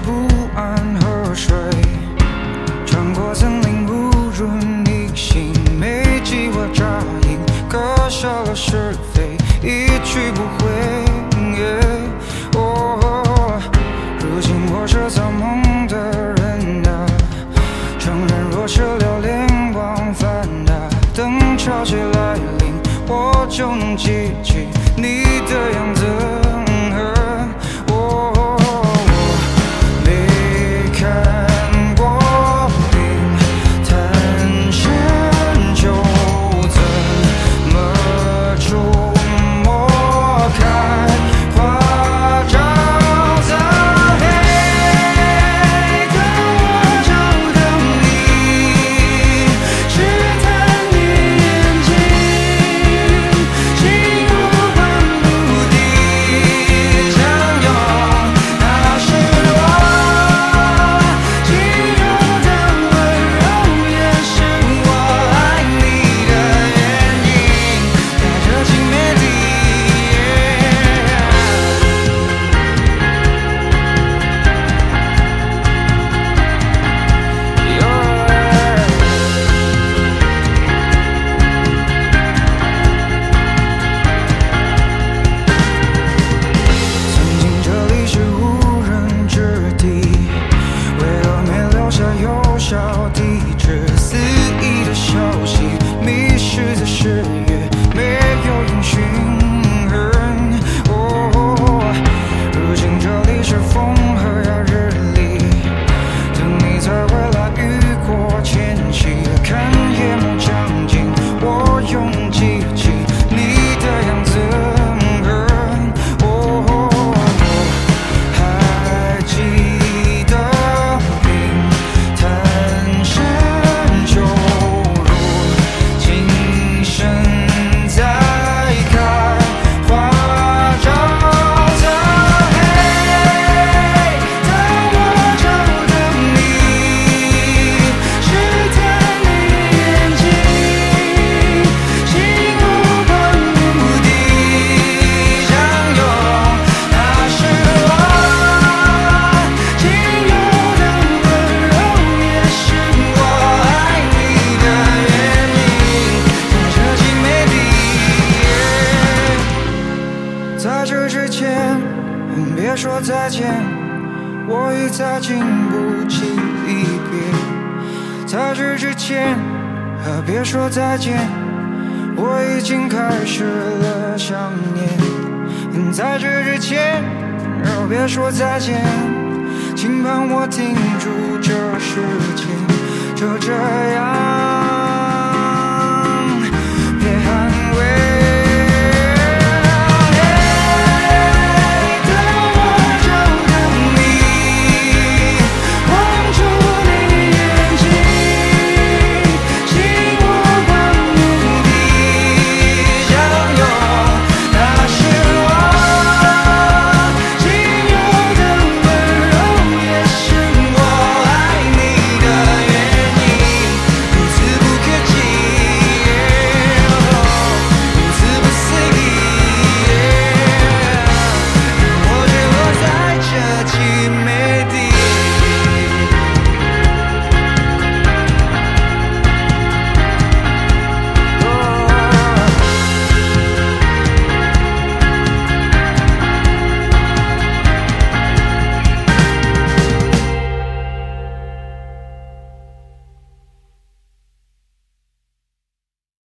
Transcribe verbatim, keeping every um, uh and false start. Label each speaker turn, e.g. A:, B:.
A: 不安河水，穿过森林不入逆行，没计划扎营，割舍了是非，一去不回。哦，如今我是造梦的人啊，承认若是流连忘返啊，等潮起来临，我就能记起你的样子。在这之前，别说再见，我已再经不起离别。在这之前，别说再见，我已经开始了想念。在这之前，别说再见，请帮我停住这时间，就这样。